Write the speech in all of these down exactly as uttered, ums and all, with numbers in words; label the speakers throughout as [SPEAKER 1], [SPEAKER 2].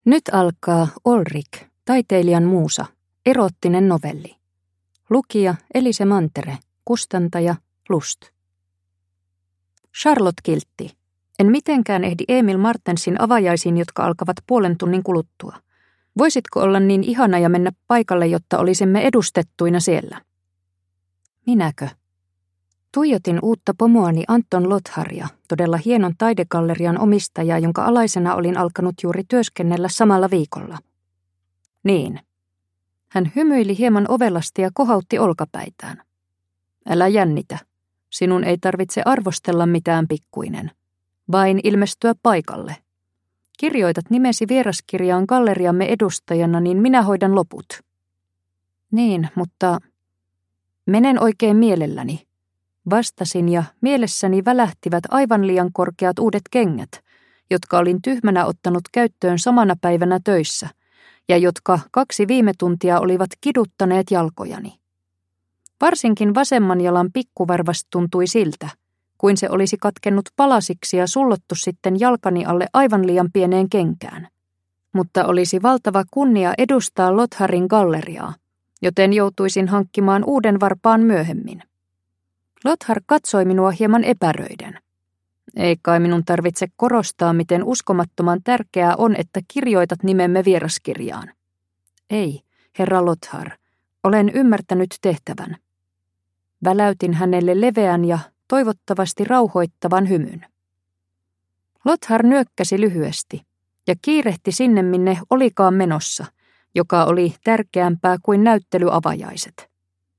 [SPEAKER 1] Nyt alkaa Olrik, taiteilijan muusa, eroottinen novelli. Lukija Elise Mantere, kustantaja Lust. Charlotte Kiltti. En mitenkään ehdi Emil Martensin avajaisiin, jotka alkavat puolen tunnin kuluttua. Voisitko olla niin ihana ja mennä paikalle, jotta olisimme edustettuina siellä? Minäkö? Tuijotin uutta pomoani Anton Lotharia, todella hienon taidegallerian omistajaa, jonka alaisena olin alkanut juuri työskennellä samalla viikolla. Niin. Hän hymyili hieman ovelasti ja kohautti olkapäitään. Älä jännitä. Sinun ei tarvitse arvostella mitään pikkuinen. Vain ilmestyä paikalle. Kirjoitat nimesi vieraskirjaan galleriamme edustajana, niin minä hoidan loput. Niin, mutta menen oikein mielelläni. Vastasin ja mielessäni välähtivät aivan liian korkeat uudet kengät, jotka olin tyhmänä ottanut käyttöön samana päivänä töissä, ja jotka kaksi viime tuntia olivat kiduttaneet jalkojani. Varsinkin vasemman jalan pikkuvarvas tuntui siltä, kuin se olisi katkennut palasiksi ja sullottu sitten jalkani alle aivan liian pieneen kenkään. Mutta olisi valtava kunnia edustaa Lotharin galleriaa, joten joutuisin hankkimaan uuden varpaan myöhemmin. Lothar katsoi minua hieman epäröiden. Ei kai minun tarvitse korostaa, miten uskomattoman tärkeää on, että kirjoitat nimemme vieraskirjaan. Ei, herra Lothar, olen ymmärtänyt tehtävän. Väläytin hänelle leveän ja toivottavasti rauhoittavan hymyn. Lothar nyökkäsi lyhyesti ja kiirehti sinne, minne olikaan menossa, joka oli tärkeämpää kuin näyttelyavajaiset.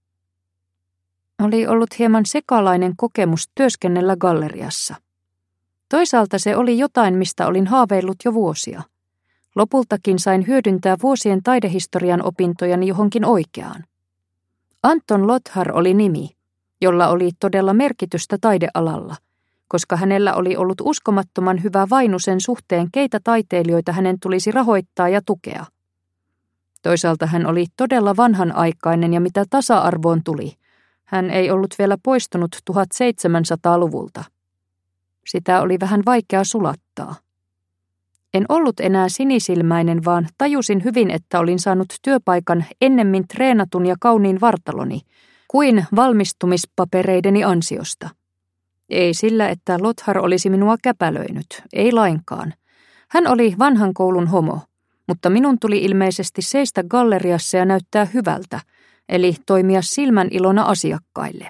[SPEAKER 1] Oli ollut hieman sekalainen kokemus työskennellä galleriassa. Toisaalta se oli jotain, mistä olin haaveillut jo vuosia. Lopultakin sain hyödyntää vuosien taidehistorian opintojani johonkin oikeaan. Anton Lothar oli nimi, jolla oli todella merkitystä taidealalla, koska hänellä oli ollut uskomattoman hyvä vainu sen suhteen, keitä taiteilijoita hänen tulisi rahoittaa ja tukea. Toisaalta hän oli todella vanhanaikainen ja mitä tasa-arvoon tuli, hän ei ollut vielä poistunut tuhatseitsemänsataaluvulta. Sitä oli vähän vaikea sulattaa. En ollut enää sinisilmäinen, vaan tajusin hyvin, että olin saanut työpaikan ennemmin treenatun ja kauniin vartaloni kuin valmistumispapereideni ansiosta. Ei sillä, että Lothar olisi minua käpälöinyt, ei lainkaan. Hän oli vanhan koulun homo, mutta minun tuli ilmeisesti seistä galleriassa ja näyttää hyvältä, eli toimia silmän ilona asiakkaille.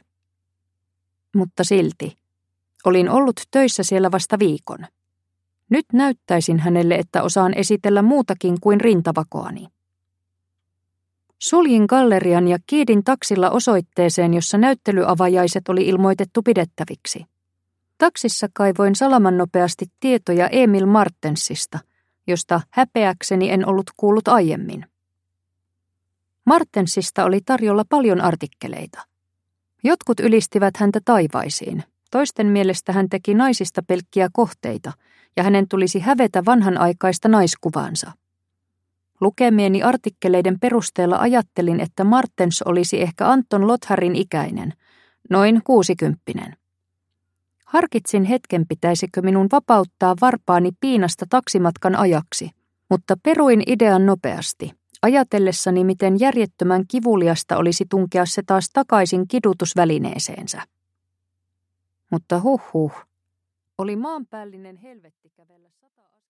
[SPEAKER 1] Mutta silti, olin ollut töissä siellä vasta viikon. Nyt näyttäisin hänelle, että osaan esitellä muutakin kuin rintavakoani. Suljin gallerian ja kiidin taksilla osoitteeseen, jossa näyttelyavajaiset oli ilmoitettu pidettäviksi. Taksissa kaivoin salamannopeasti tietoja Emil Martensista, josta häpeäkseni en ollut kuullut aiemmin. Martensista oli tarjolla paljon artikkeleita. Jotkut ylistivät häntä taivaisiin, toisten mielestä hän teki naisista pelkkiä kohteita, ja hänen tulisi hävetä vanhanaikaista naiskuvaansa. Lukemieni artikkeleiden perusteella ajattelin, että Martens olisi ehkä Anton Lotharin ikäinen, noin kuusikymppinen. Harkitsin hetken, pitäisikö minun vapauttaa varpaani piinasta taksimatkan ajaksi, mutta peruin idean nopeasti, ajatellessani, miten järjettömän kivuliasta olisi tunkea se taas takaisin kidutusvälineeseensä. Mutta huh huh, oli maanpäällinen helvetti kävellä sata